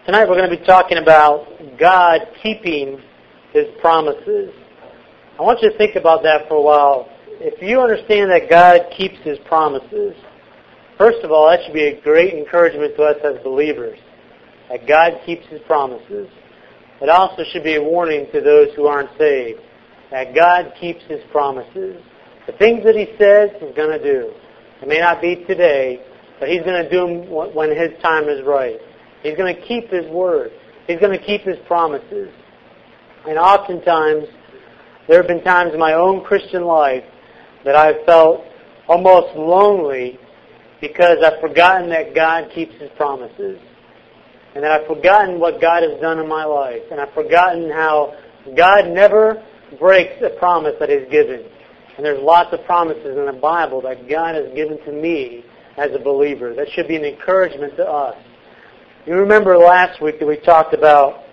Tonight we're going to be talking about God keeping His promises. I want you to think about that for a while. If you understand that God keeps His promises, first of all, that should be a great encouragement to us as believers, that God keeps His promises. It also should be a warning to those who aren't saved, that God keeps His promises. The things that He says He's going to do. It may not be today, but He's going to do them when His time is right. He's going to keep His word. He's going to keep His promises. And oftentimes, there have been times in my own Christian life that I've felt almost lonely because I've forgotten that God keeps His promises. And that I've forgotten what God has done in my life. And I've forgotten how God never breaks a promise that He's given. And there's lots of promises in the Bible that God has given to me as a believer. That should be an encouragement to us. You remember last week that we talked about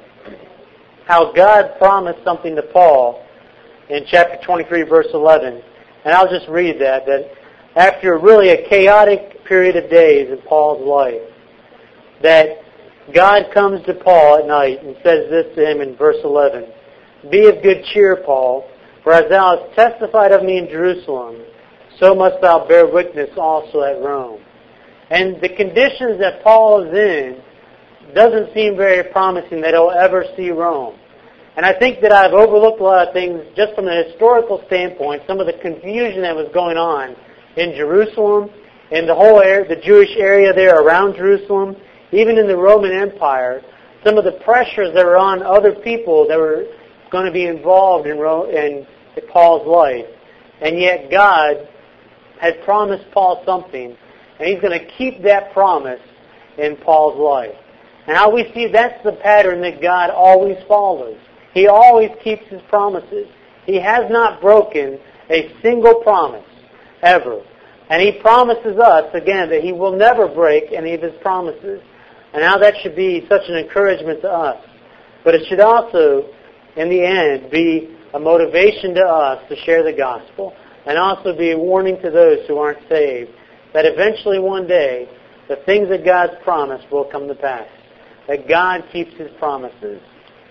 how God promised something to Paul in chapter 23, verse 11. And I'll just read that after really a chaotic period of days in Paul's life, that God comes to Paul at night and says this to him in verse 11. Be of good cheer, Paul, for as thou hast testified of me in Jerusalem, so must thou bear witness also at Rome. And the conditions that Paul is in doesn't seem very promising that he'll ever see Rome. And I think that I've overlooked a lot of things just from a historical standpoint, some of the confusion that was going on in Jerusalem, in the whole the Jewish area there around Jerusalem, even in the Roman Empire, some of the pressures that were on other people that were going to be involved in Paul's life. And yet God had promised Paul something, and He's going to keep that promise in Paul's life. And how we see that's the pattern that God always follows. He always keeps His promises. He has not broken a single promise, ever. And He promises us, again, that He will never break any of His promises. And now that should be such an encouragement to us. But it should also, in the end, be a motivation to us to share the gospel. And also be a warning to those who aren't saved, that eventually one day, the things that God's promised will come to pass. That God keeps His promises.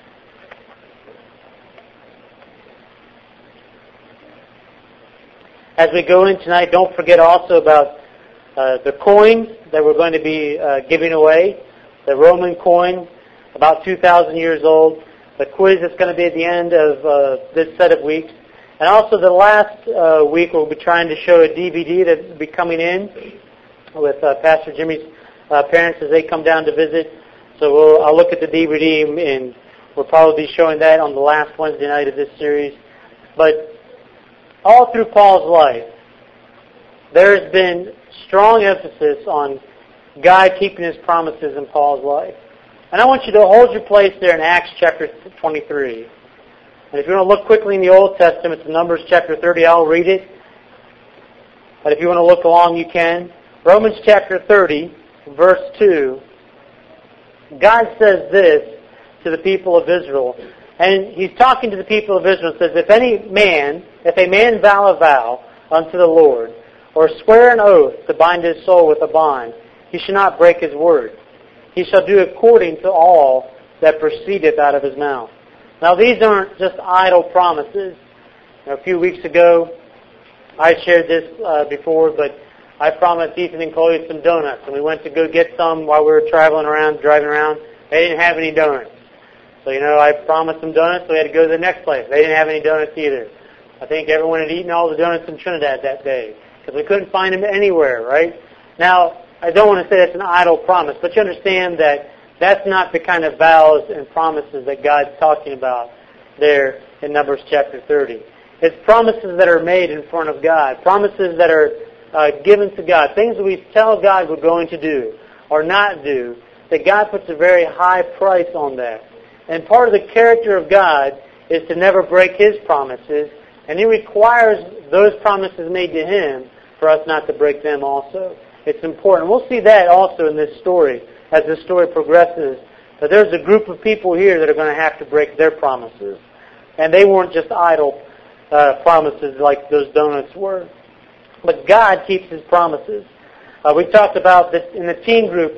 As we go in tonight, don't forget also about the coins that we're going to be giving away. The Roman coin, about 2,000 years old. The quiz that's going to be at the end of this set of weeks. And also the last week we'll be trying to show a DVD that will be coming in with Pastor Jimmy's parents as they come down to visit. So I'll look at the DVD and we'll probably be showing that on the last Wednesday night of this series. But all through Paul's life, there's been strong emphasis on God keeping His promises in Paul's life. And I want you to hold your place there in Acts chapter 23. And if you want to look quickly in the Old Testament to Numbers chapter 30, I'll read it. But if you want to look along, you can. Romans chapter 30, verse 2. God says this to the people of Israel. And He's talking to the people of Israel and says, if a man vow a vow unto the Lord, or swear an oath to bind his soul with a bond, he shall not break his word. He shall do according to all that proceedeth out of his mouth. Now these aren't just idle promises. A few weeks ago, I shared this before, but I promised Ethan and Chloe some donuts, and we went to go get some while we were driving around. They didn't have any donuts. So, I promised them donuts, so we had to go to the next place. They didn't have any donuts either. I think everyone had eaten all the donuts in Trinidad that day, because we couldn't find them anywhere, right? Now, I don't want to say that's an idle promise, but you understand that that's not the kind of vows and promises that God's talking about there in Numbers chapter 30. It's promises that are made in front of God, promises that are given to God, things that we tell God we're going to do or not do, that God puts a very high price on that. And part of the character of God is to never break His promises, and He requires those promises made to Him for us not to break them also. It's important. We'll see that also in this story as the story progresses, that there's a group of people here that are going to have to break their promises. And they weren't just idle promises like those donuts were. But God keeps His promises. We talked about this in the teen group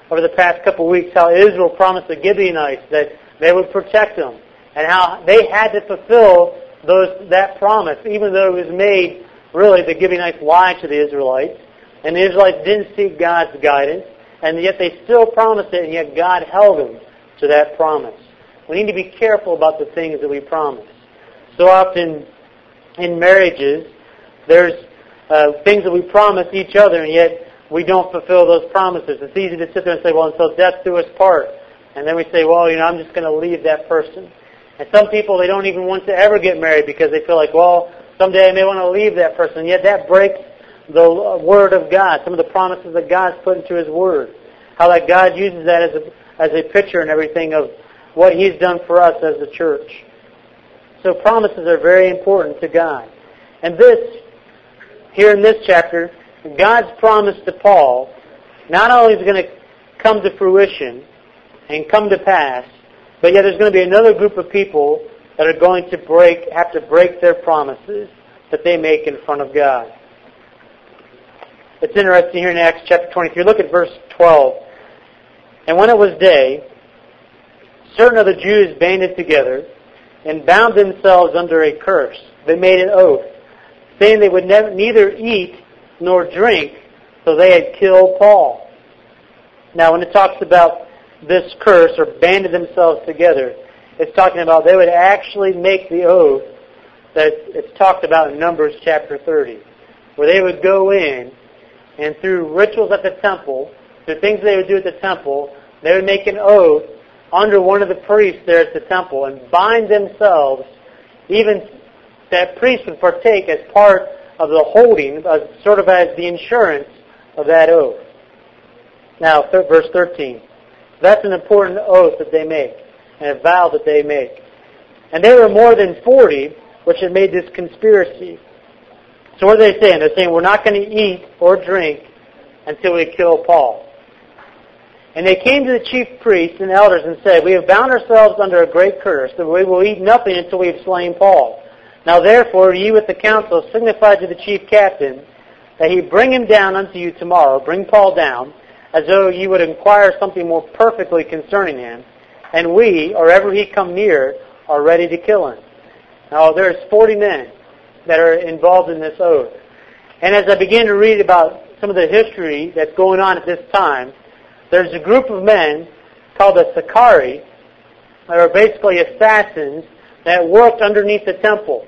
over the past couple of weeks how Israel promised the Gibeonites that they would protect them, and how they had to fulfill that promise, even though it was made, really, the Gibeonites lied to the Israelites, and the Israelites didn't seek God's guidance, and yet they still promised it, and yet God held them to that promise. We need to be careful about the things that we promise. So often in marriages, there's things that we promise each other, and yet we don't fulfill those promises. It's easy to sit there and say, well, until death do us part. And then we say, well, I'm just going to leave that person. And some people, they don't even want to ever get married because they feel like, well, someday I may want to leave that person. And yet that breaks the Word of God, some of the promises that God's put into His Word. How that God uses that as a picture and everything of what He's done for us as the church. So promises are very important to God. And this, here in this chapter, God's promise to Paul not only is going to come to fruition and come to pass, but yet there's going to be another group of people that are going to have to break their promises that they make in front of God. It's interesting here in Acts chapter 23. Look at verse 12. And when it was day, certain of the Jews banded together and bound themselves under a curse. They made an oath, saying they would neither eat nor drink till they had killed Paul. Now, when it talks about this curse, or banded themselves together, it's talking about they would actually make the oath that it's talked about in Numbers chapter 30, where they would go in and through rituals at the temple, through things they would do at the temple, they would make an oath under one of the priests there at the temple and bind themselves, even that priest would partake as part of the holding, sort of as the insurance of that oath. Now, verse 13. That's an important oath that they make, and a vow that they make. And there were more than 40 which had made this conspiracy. So what are they saying? They're saying, we're not going to eat or drink until we kill Paul. And they came to the chief priests and elders and said, we have bound ourselves under a great curse, that we will eat nothing until we have slain Paul. Now therefore, ye with the council signify to the chief captain that he bring him down unto you tomorrow, bring Paul down, as though ye would inquire something more perfectly concerning him, and we, or ever he come near, are ready to kill him. Now there's 40 men that are involved in this oath. And as I began to read about some of the history that's going on at this time, there's a group of men called the Sicarii that are basically assassins that worked underneath the temple.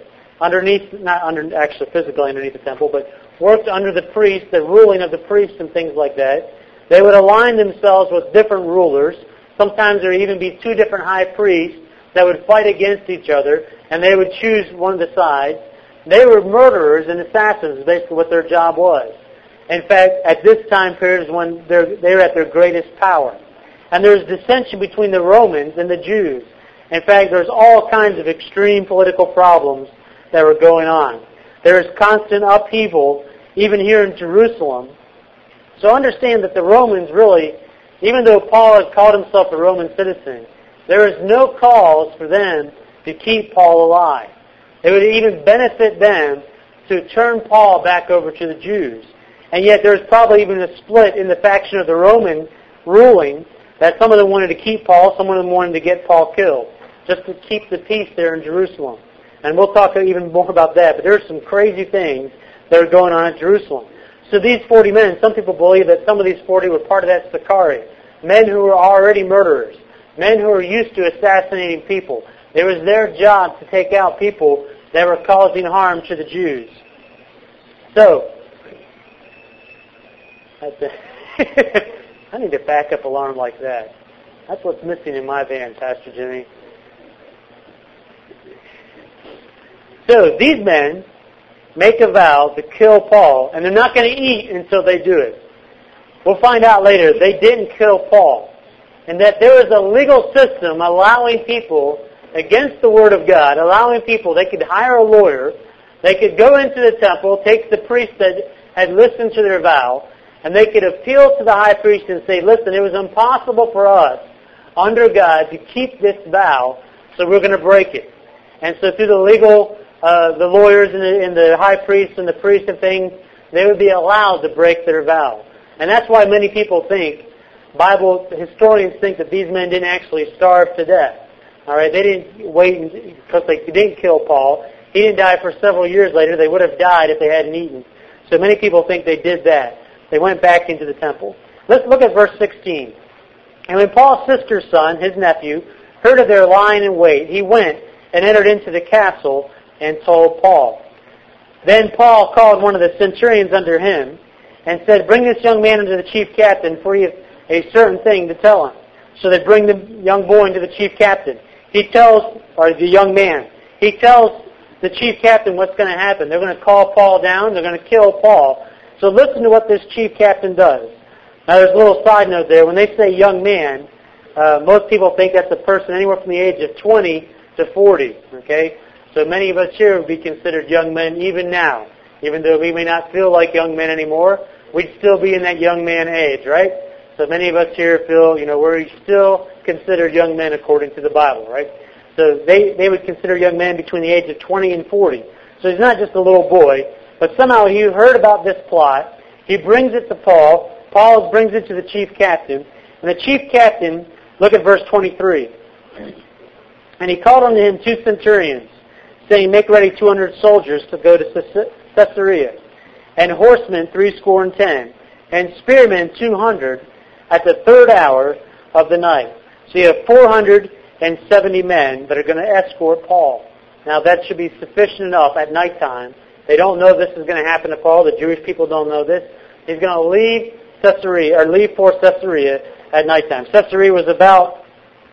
Actually physically underneath the temple, but worked under the priests, the ruling of the priests and things like that. They would align themselves with different rulers. Sometimes there would even be 2 different high priests that would fight against each other, and they would choose one of the sides. They were murderers and assassins, basically what their job was. In fact, at this time period is when they were at their greatest power. And there was dissension between the Romans and the Jews. In fact, there's all kinds of extreme political problems that were going on. There is constant upheaval, even here in Jerusalem. So understand that the Romans really, even though Paul had called himself a Roman citizen, there is no cause for them to keep Paul alive. It would even benefit them to turn Paul back over to the Jews. And yet there's probably even a split in the faction of the Roman ruling that some of them wanted to keep Paul, some of them wanted to get Paul killed, just to keep the peace there in Jerusalem. And we'll talk even more about that, but there's some crazy things that are going on in Jerusalem. So these 40 men, some people believe that some of these 40 were part of that Sicarii, men who were already murderers, men who were used to assassinating people. It was their job to take out people that were causing harm to the Jews. So, I need a backup alarm like that. That's what's missing in my van, Pastor Jimmy. So, these men make a vow to kill Paul, and they're not going to eat until they do it. We'll find out later they didn't kill Paul, and that there was a legal system allowing people, against the Word of God, allowing people, they could hire a lawyer, they could go into the temple, take the priest that had listened to their vow, and they could appeal to the high priest and say, listen, it was impossible for us, under God, to keep this vow, so we're going to break it. And so through the legal, the lawyers and the high priests and the priests and things, they would be allowed to break their vow. And that's why many people think Bible historians think that these men didn't actually starve to death. All right, they didn't wait because they didn't kill Paul. He didn't die for several years later. They would have died if they hadn't eaten. So many people think they did that. They went back into the temple. Let's look at verse 16. And when Paul's sister's son, his nephew, heard of their lying in wait, he went and entered into the castle and told Paul. Then Paul called one of the centurions under him and said, "Bring this young man unto the chief captain, for he has a certain thing to tell him." So they bring the young boy into the chief captain. He tells, or the young man, he tells the chief captain what's going to happen. They're going to call Paul down. They're going to kill Paul. So listen to what this chief captain does. Now there's a little side note there. When they say young man, most people think that's a person anywhere from the age of 20 to 40. Okay? So many of us here would be considered young men even now. Even though we may not feel like young men anymore, we'd still be in that young man age, right? So many of us here feel, we're still considered young men according to the Bible, right? So they would consider young men between the age of 20 and 40. So he's not just a little boy, but somehow he heard about this plot. He brings it to Paul. Paul brings it to the chief captain. And the chief captain, look at verse 23. And he called unto him 2 centurions, saying, "Make ready 200 soldiers to go to Caesarea, and horsemen 70, and spearmen 200 at the 3rd hour of the night." So you have 470 men that are going to escort Paul. Now that should be sufficient enough at nighttime. They don't know this is going to happen to Paul. The Jewish people don't know this. He's going to leave Caesarea, or leave for Caesarea at nighttime. Caesarea was about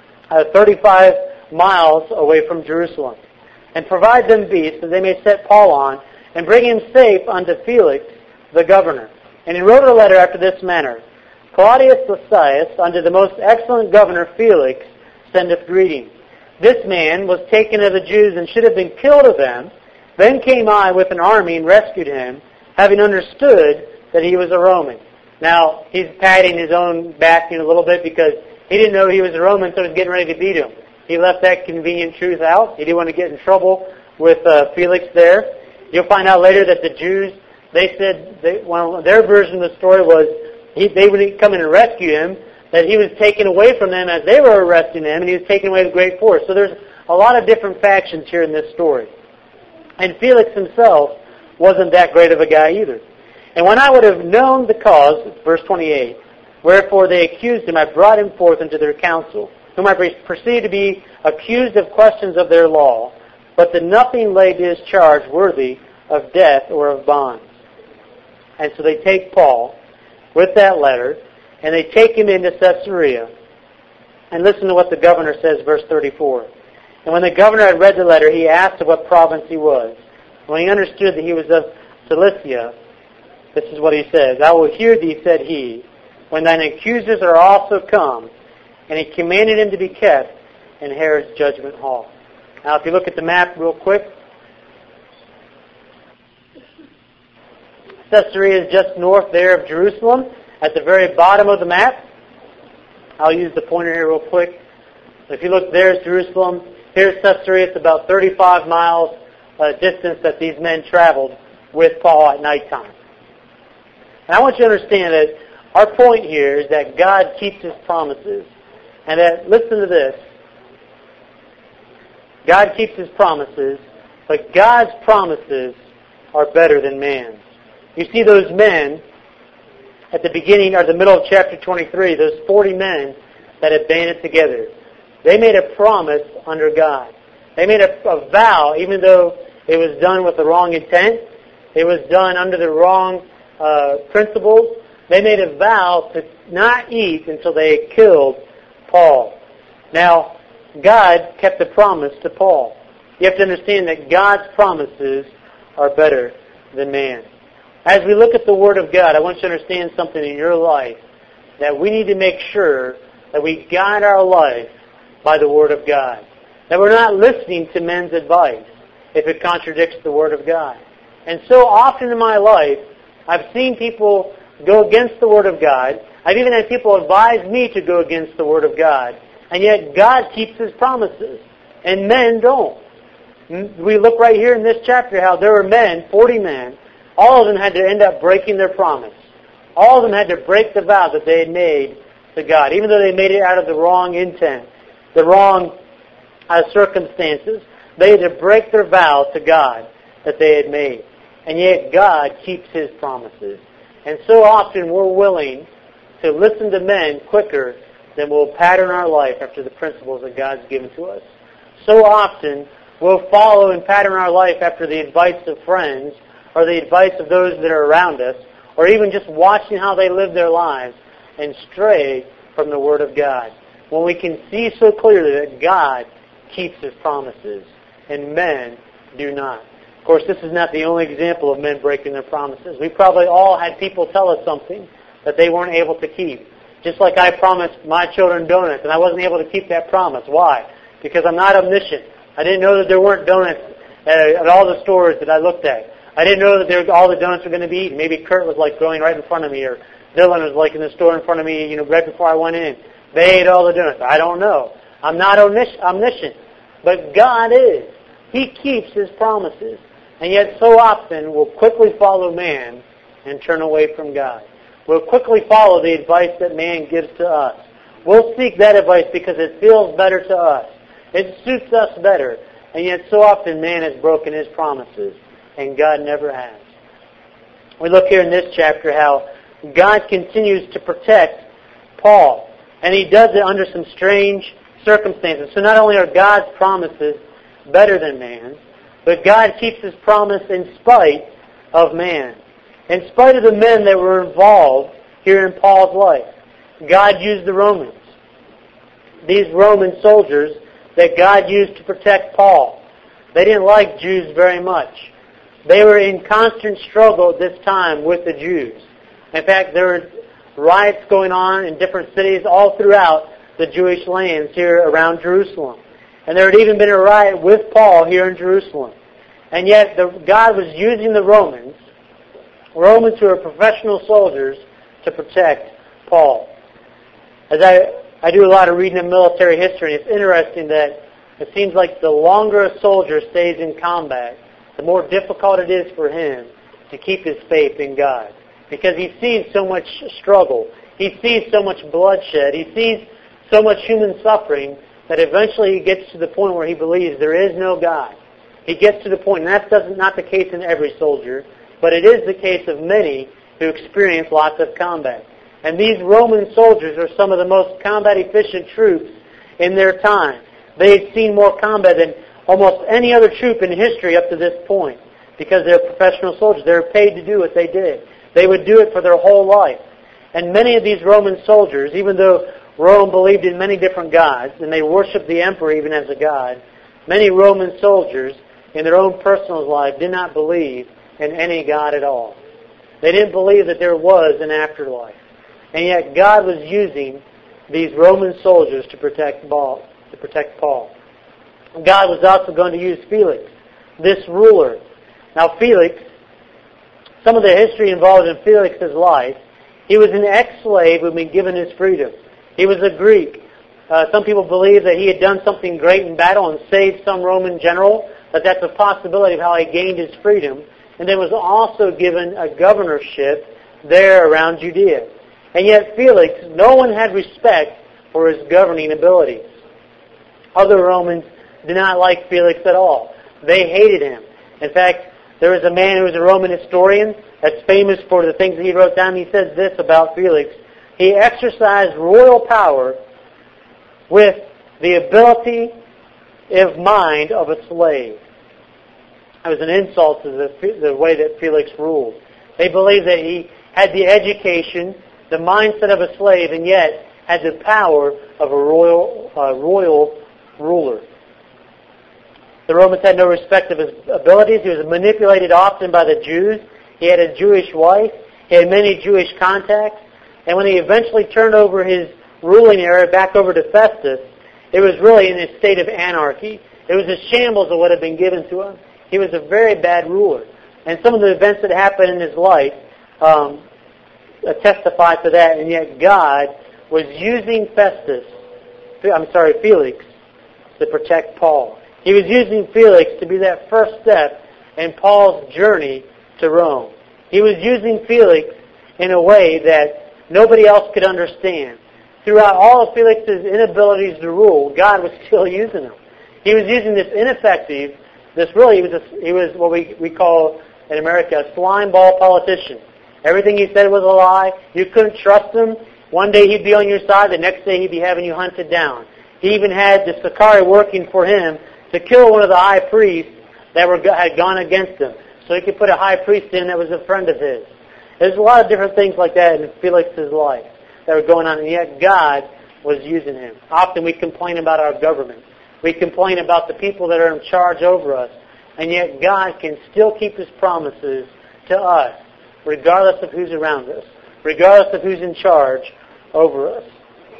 35 miles away from Jerusalem. And provide them beasts that they may set Paul on, and bring him safe unto Felix the governor. And he wrote a letter after this manner: Claudius Lysias, unto the most excellent governor Felix, sendeth greeting. This man was taken of the Jews, and should have been killed of them. Then came I with an army and rescued him, having understood that he was a Roman. Now, he's patting his own back a little bit because he didn't know he was a Roman, so he was getting ready to beat him. He left that convenient truth out. He didn't want to get in trouble with Felix there. You'll find out later that the Jews, they said, their version of the story was they would come in and rescue him, that he was taken away from them as they were arresting him, and he was taken away with great force. So there's a lot of different factions here in this story. And Felix himself wasn't that great of a guy either. And when I would have known the cause, verse 28, wherefore they accused him, I brought him forth into their council, whom I perceived to be accused of questions of their law, but that nothing laid to his charge worthy of death or of bonds. And so they take Paul with that letter, and they take him into Caesarea. And listen to what the governor says, verse 34. And when the governor had read the letter, he asked of what province he was. When he understood that he was of Cilicia, this is what he says: I will hear thee, said he, when thine accusers are also come. And he commanded him to be kept in Herod's judgment hall. Now, if you look at the map real quick, Caesarea is just north there of Jerusalem, at the very bottom of the map. I'll use the pointer here real quick. If you look, there's Jerusalem. Here's Caesarea. It's about 35 miles distance that these men traveled with Paul at nighttime. And I want you to understand that our point here is that God keeps His promises. And that, listen to this, God keeps His promises, but God's promises are better than man's. You see those men at the beginning or the middle of chapter 23, those 40 men that had banded together. They made a promise under God. They made a vow, even though it was done with the wrong intent. It was done under the wrong principles. They made a vow to not eat until they had killed Paul. Now, God kept the promise to Paul. You have to understand that God's promises are better than man. As we look at the Word of God, I want you to understand something in your life, that we need to make sure that we guide our life by the Word of God. That we're not listening to men's advice if it contradicts the Word of God. And so often in my life, I've seen people go against the Word of God. I've even had people advise me to go against the Word of God. And yet God keeps His promises. And men don't. We look right here in this chapter how there were men, 40 men. All of them had to end up breaking their promise. All of them had to break the vow that they had made to God. Even though they made it out of the wrong intent, the wrong circumstances, they had to break their vow to God that they had made. And yet God keeps His promises. And so often we're willing to listen to men quicker than we'll pattern our life after the principles that God's given to us. So often we'll follow and pattern our life after the advice of friends or the advice of those that are around us, or even just watching how they live their lives and stray from the Word of God. When we can see so clearly that God keeps His promises and men do not. Of course, this is not the only example of men breaking their promises. We probably all had people tell us something that they weren't able to keep. Just like I promised my children donuts, and I wasn't able to keep that promise. Why? Because I'm not omniscient. I didn't know that there weren't donuts at all the stores that I looked at. I didn't know that all the donuts were going to be eaten. Maybe Kurt was like going right in front of me, or Dylan was like in the store in front of me, right before I went in. They ate all the donuts. I don't know. I'm not omniscient. But God is. He keeps His promises. And yet so often we'll quickly follow man and turn away from God. We'll quickly follow the advice that man gives to us. We'll seek that advice because it feels better to us. It suits us better. And yet so often man has broken his promises, and God never has. We look here in this chapter how God continues to protect Paul. And He does it under some strange circumstances. So not only are God's promises better than man's, but God keeps His promise in spite of man. In spite of the men that were involved here in Paul's life, God used the Romans. These Roman soldiers that God used to protect Paul. They didn't like Jews very much. They were in constant struggle at this time with the Jews. In fact, there were riots going on in different cities all throughout the Jewish lands here around Jerusalem. And there had even been a riot with Paul here in Jerusalem. And yet God was using the Romans who are professional soldiers, to protect Paul. As I do a lot of reading of military history, and it's interesting that it seems like the longer a soldier stays in combat, the more difficult it is for him to keep his faith in God. Because he sees so much struggle. He sees so much bloodshed. He sees so much human suffering that eventually he gets to the point where he believes there is no God. He gets to the point, and that's not the case in every soldier, but it is the case of many who experience lots of combat. And these Roman soldiers are some of the most combat-efficient troops in their time. They had seen more combat than almost any other troop in history up to this point, because they're professional soldiers. They were paid to do what they did. They would do it for their whole life. And many of these Roman soldiers, even though Rome believed in many different gods, and they worshiped the emperor even as a god, many Roman soldiers in their own personal life did not believe in any God at all. They didn't believe that there was an afterlife. And yet God was using these Roman soldiers to protect Paul. God was also going to use Felix, this ruler. Now Felix, some of the history involved in Felix's life, he was an ex-slave who had been given his freedom. He was a Greek. Some people believe that he had done something great in battle and saved some Roman general, but that's a possibility of how he gained his freedom. And then was also given a governorship there around Judea. And yet Felix, no one had respect for his governing abilities. Other Romans did not like Felix at all. They hated him. In fact, there was a man who was a Roman historian that's famous for the things that he wrote down. He says this about Felix: he exercised royal power with the ability of mind of a slave. It was an insult to the way that Felix ruled. They believed that he had the education, the mindset of a slave, and yet had the power of a royal ruler. The Romans had no respect of his abilities. He was manipulated often by the Jews. He had a Jewish wife. He had many Jewish contacts. And when he eventually turned over his ruling area back over to Festus, it was really in a state of anarchy. It was a shambles of what had been given to him. He was a very bad ruler. And some of the events that happened in his life testify to that. And yet God was using Felix to protect Paul. He was using Felix to be that first step in Paul's journey to Rome. He was using Felix in a way that nobody else could understand. throughout all of Felix's inabilities to rule, God was still using him. He was using this ineffective, he was what we call in America a slime ball politician. Everything he said was a lie. You couldn't trust him. One day he'd be on your side, the next day he'd be having you hunted down. He even had the Sicarii working for him to kill one of the high priests that had gone against him. So he could put a high priest in that was a friend of his. There's a lot of different things like that in Felix's life that were going on, and yet God was using him. Often we complain about our government. We complain about the people that are in charge over us, and yet God can still keep His promises to us, regardless of who's around us, regardless of who's in charge over us.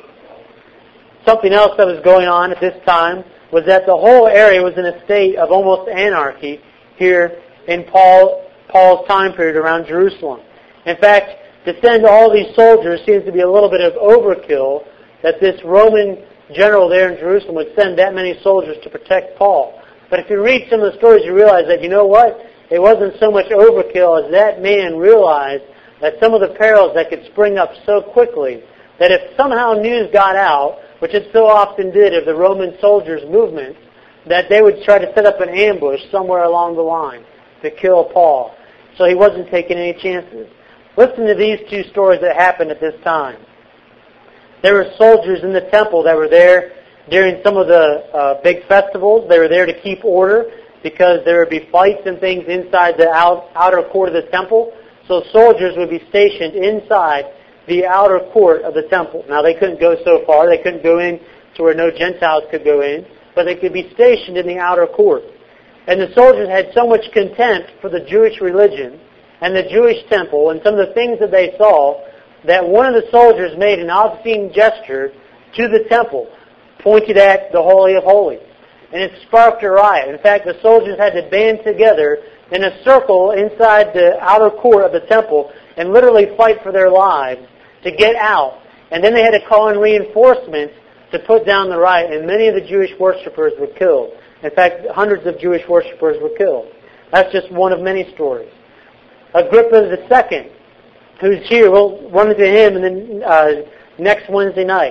Something else that was going on at this time was that the whole area was in a state of almost anarchy here in Paul's time period around Jerusalem. In fact, to send all these soldiers seems to be a little bit of overkill, that this Roman general there in Jerusalem would send that many soldiers to protect Paul. But if you read some of the stories, you realize that, you know what? It wasn't so much overkill as that man realized that some of the perils that could spring up so quickly, that if somehow news got out, which it so often did of the Roman soldiers' movements, that they would try to set up an ambush somewhere along the line to kill Paul. So he wasn't taking any chances. Listen to these two stories that happened at this time. There were soldiers in the temple that were there during some of the big festivals. They were there to keep order because there would be fights and things inside the outer court of the temple. So soldiers would be stationed inside the outer court of the temple. Now they couldn't go so far. They couldn't go in to where no Gentiles could go in. But they could be stationed in the outer court. And the soldiers had so much contempt for the Jewish religion and the Jewish temple and some of the things that they saw, that one of the soldiers made an obscene gesture to the temple, pointed at the Holy of Holies. And it sparked a riot. In fact, the soldiers had to band together in a circle inside the outer court of the temple and literally fight for their lives to get out. And then they had to call in reinforcements to put down the riot, and many of the Jewish worshippers were killed. In fact, hundreds of Jewish worshippers were killed. That's just one of many stories. Agrippa II, who's here, we'll run into him and then next Wednesday night.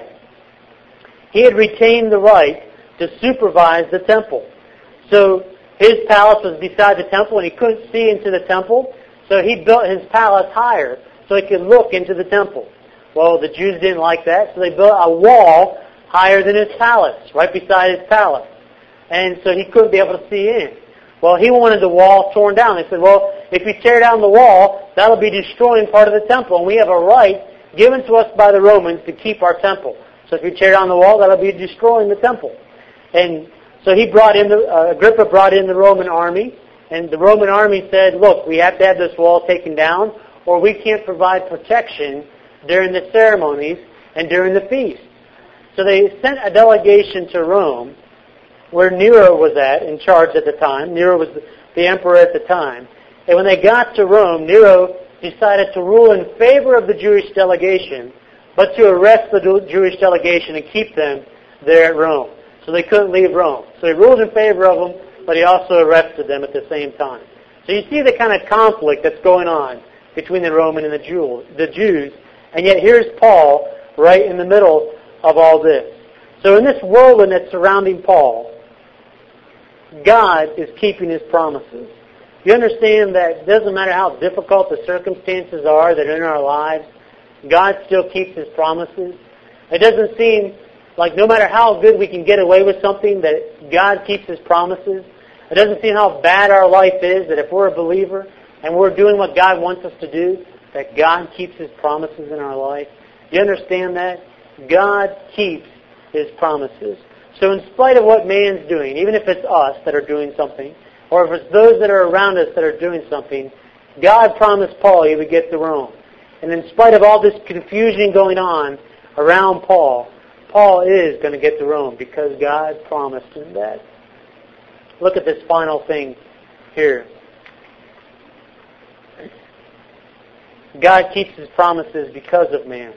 He had retained the right to supervise the temple. So his palace was beside the temple, and he couldn't see into the temple, so he built his palace higher so he could look into the temple. Well, the Jews didn't like that, so they built a wall higher than his palace, right beside his palace. And so he couldn't be able to see in. Well, he wanted the wall torn down. They said, well, if you tear down the wall, that'll be destroying part of the temple, and we have a right given to us by the Romans to keep our temple. So if you tear down the wall, that'll be destroying the temple. And so Agrippa brought in the Roman army, and the Roman army said, look, we have to have this wall taken down, or we can't provide protection during the ceremonies and during the feast. So they sent a delegation to Rome, where Nero was in charge at the time. Nero was the emperor at the time. And when they got to Rome, Nero decided to rule in favor of the Jewish delegation, but to arrest the Jewish delegation and keep them there at Rome. So they couldn't leave Rome. So he ruled in favor of them, but he also arrested them at the same time. So you see the kind of conflict that's going on between the Roman and the Jews. And yet here's Paul right in the middle of all this. So in this whirlwind that's surrounding Paul, God is keeping His promises. You understand that it doesn't matter how difficult the circumstances are that are in our lives, God still keeps His promises. It doesn't seem like no matter how good we can get away with something, that God keeps His promises. It doesn't seem how bad our life is, that if we're a believer and we're doing what God wants us to do, that God keeps His promises in our life. You understand that? God keeps His promises. So in spite of what man's doing, even if it's us that are doing something, or if it's those that are around us that are doing something, God promised Paul he would get to Rome. And in spite of all this confusion going on around Paul, Paul is going to get to Rome because God promised him that. Look at this final thing here. God keeps His promises because of man.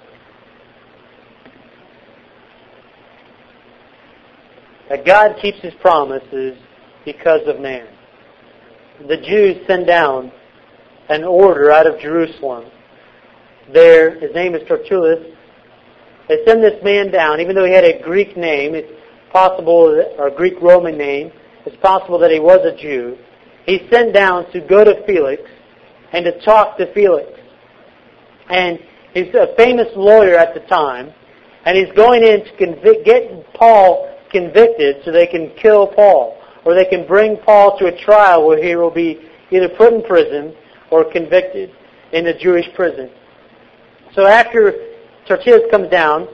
That God keeps His promises because of man. The Jews send down an order out of Jerusalem. His name is Tertullus, They send this man down, even though he had a Greek name, it's possible, or a Greek-Roman name, it's possible that he was a Jew. He's sent down to go to Felix and to talk to Felix. And he's a famous lawyer at the time, and he's going in to get Paul convicted so they can kill Paul, or they can bring Paul to a trial where he will be either put in prison or convicted in the Jewish prison. So after Tertius comes down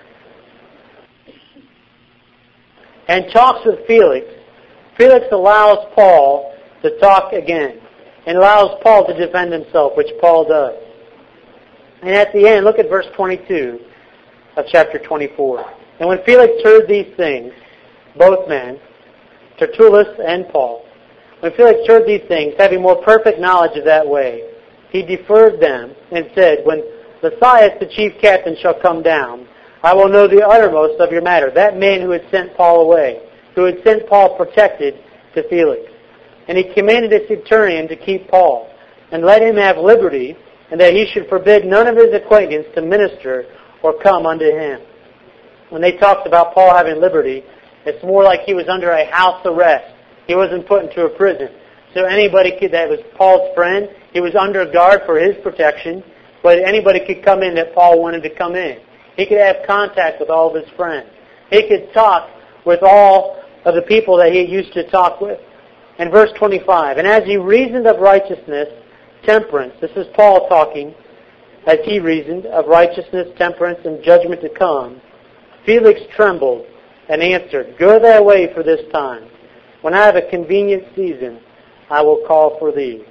and talks with Felix, Felix allows Paul to talk again and allows Paul to defend himself, which Paul does. And at the end, look at verse 22 of chapter 24. And when Felix heard these things, both men, Tertullus and Paul, when Felix heard these things, having more perfect knowledge of that way, he deferred them and said, when Lysias the chief captain shall come down, I will know the uttermost of your matter. That man who had sent Paul away, who had sent Paul protected to Felix. And he commanded his centurion to keep Paul, and let him have liberty, and that he should forbid none of his acquaintance to minister or come unto him. When they talked about Paul having liberty, it's more like he was under a house arrest. He wasn't put into a prison. So anybody that was Paul's friend, he was under guard for his protection, but anybody could come in that Paul wanted to come in. He could have contact with all of his friends. He could talk with all of the people that he used to talk with. In verse 25, and as he reasoned of righteousness, temperance, this is Paul talking, as he reasoned of righteousness, temperance, and judgment to come, Felix trembled and answered, Go thy way for this time. When I have a convenient season, I will call for thee.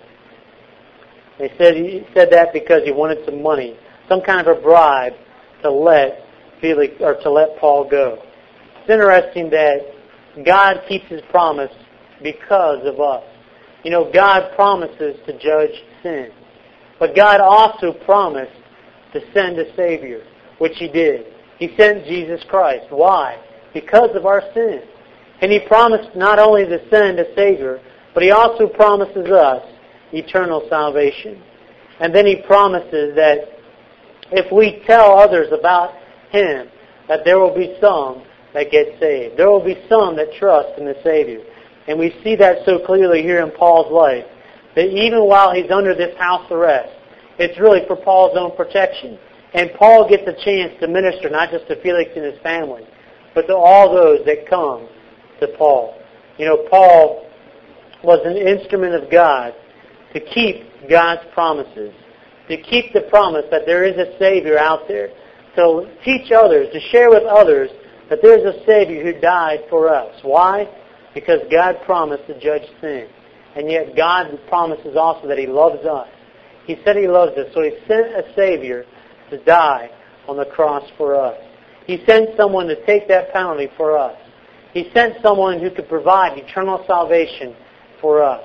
He said that because he wanted some money, some kind of a bribe to let Felix or to let Paul go. It's interesting that God keeps His promise because of us. You know, God promises to judge sin, but God also promised to send a Savior, which He did. He sent Jesus Christ. Why? Because of our sin. And He promised not only to send a Savior, but He also promises us eternal salvation. And then He promises that if we tell others about Him, that there will be some that get saved. There will be some that trust in the Savior. And we see that so clearly here in Paul's life, that even while he's under this house arrest, it's really for Paul's own protection. And Paul gets a chance to minister not just to Felix and his family, but to all those that come to Paul. You know, Paul was an instrument of God to keep God's promises, to keep the promise that there is a Savior out there, to teach others, to share with others that there's a Savior who died for us. Why? Because God promised to judge sin. And yet God promises also that He loves us. He said He loves us, so He sent a Savior to die on the cross for us. He sent someone to take that penalty for us. He sent someone who could provide eternal salvation for us.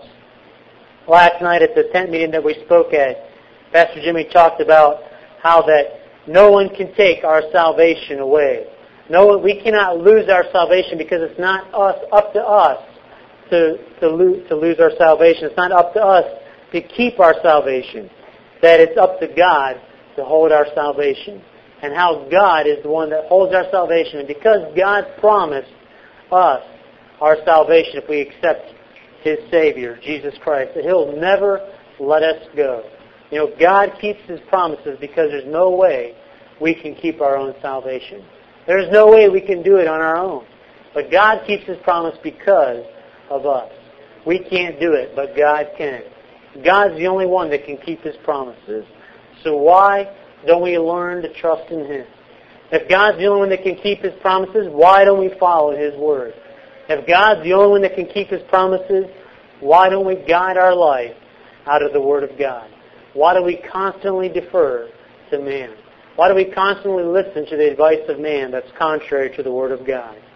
Last night at the tent meeting that we spoke at, Pastor Jimmy talked about how that no one can take our salvation away. We cannot lose our salvation because it's not up to us to lose our salvation. It's not up to us to keep our salvation. That it's up to God to hold our salvation. And how God is the one that holds our salvation. And because God promised us our salvation if we accept His Savior, Jesus Christ, that He'll never let us go. You know, God keeps His promises because there's no way we can keep our own salvation. There's no way we can do it on our own. But God keeps His promise because of us. We can't do it, but God can. God's the only one that can keep His promises. So why don't we learn to trust in Him? If God's the only one that can keep His promises, why don't we follow His Word? If God's the only one that can keep His promises, why don't we guide our life out of the Word of God? Why do we constantly defer to man? Why do we constantly listen to the advice of man that's contrary to the Word of God?